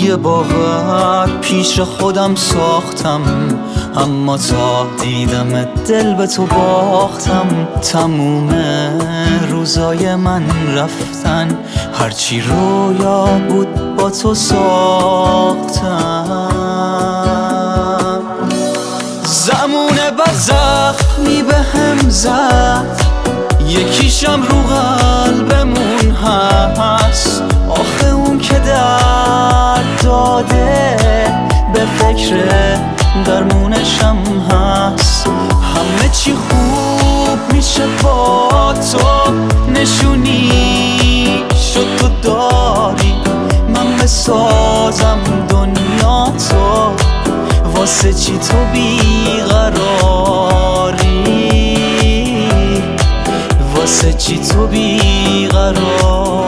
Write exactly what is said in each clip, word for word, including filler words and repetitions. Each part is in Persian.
یه باور پیش خودم ساختم، اما تا دیدم دل به تو باختم. تموم روزای من رفتن، هرچی رویا بود با تو ساختم. زمونه و زخمی به هم زد، یکیشم رو قلبمون هست. آخه اون که درد داده به فکر درمونشم هست. همه چی خوب میشه با تو، نشونی شد تو داری. من بسازم دنیا تو، واسه چی تو بیقراری، واسه چی تو بیقراری.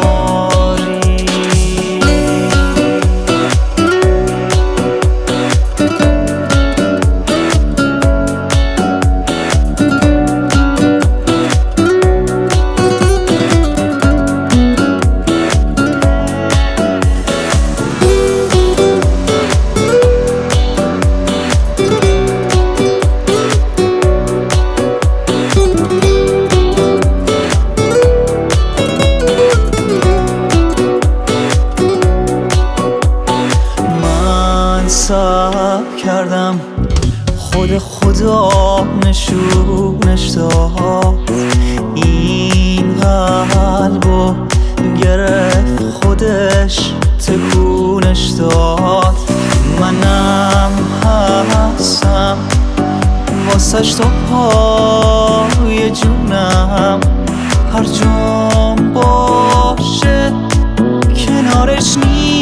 صبر کردم، خود خدا نشونش داد. این قلبو گرفت خودش تکونش داد. منم هستم واسش تو پای جونم، هر جام باشه کنارش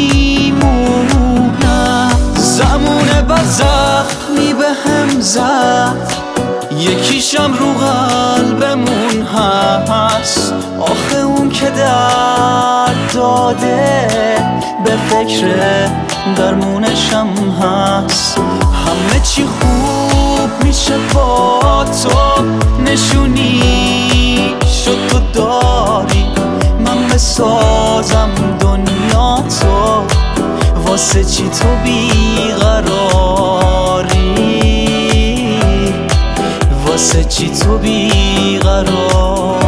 میمونم. زمونه و زخمی به هم زد، یکیشم رو قلبمون هست. آخه اون که درد داده به فکر درمونشم هست. همه چی خوب میشه با تو، نشونی شد تو داری. من بسازم دنیا تو، واسه چی تو بیقراری، واسه چی تو بیقراری.